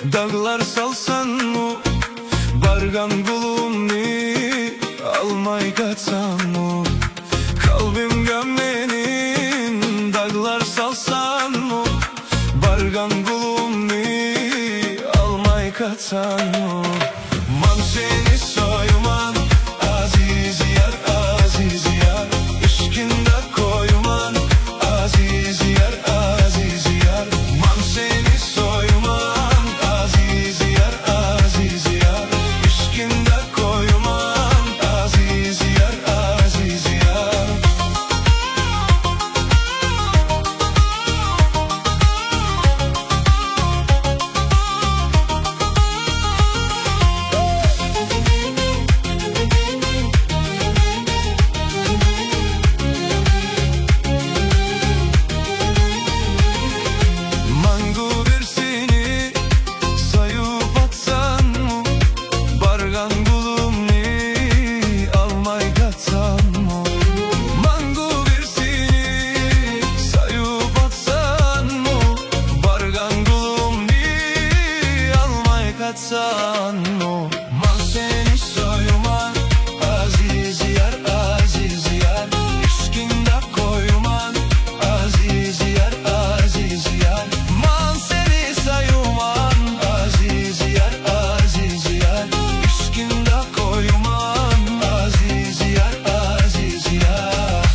Dağlar salsan mı, bargan gulumni, almay kaçsan mı? Kalbim gömlenin, dağlar salsan mı, bargan gulumni, almay kaçsan mı? Man seni soyman, aziz yar, aziz yar, işkinde koyman, aziz yar, aziz yar. Man seni soyman, aziz yar, aziz yar, işkinde koyman, aziz yar, aziz yar. Mangu birsini sayıp atsan mı, bargan gulumni, almay kaçsan mı? Mangu birsini sayıp atsan mı, bargan gulumni, almay kaçsan mı? Man seni soyman, aziz yar, aziz yar, işkinde koyman, aziz yar, aziz yar. Man seni sayman, aziz yar, aziz yar, işkinde koyman, aziz yar, aziz yar.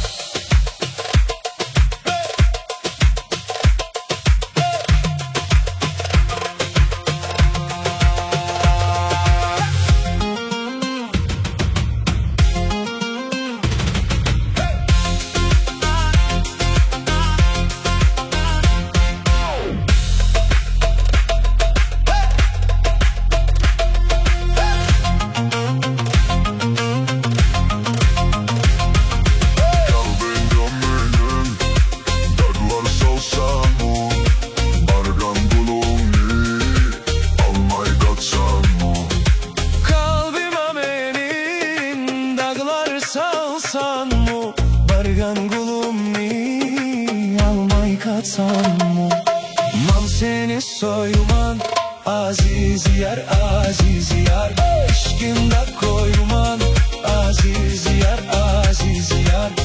Kalbin gömleğinin, dağlar salsan mı, bargan gulumni, almay kaçsan mı? Kalbime benim dağlar salsan mı, bargan gulumni, almay kaçsan mı? Man seni soyman, aziz yar, aziz yar, işkinde koyman, aziz yar, aziz yar.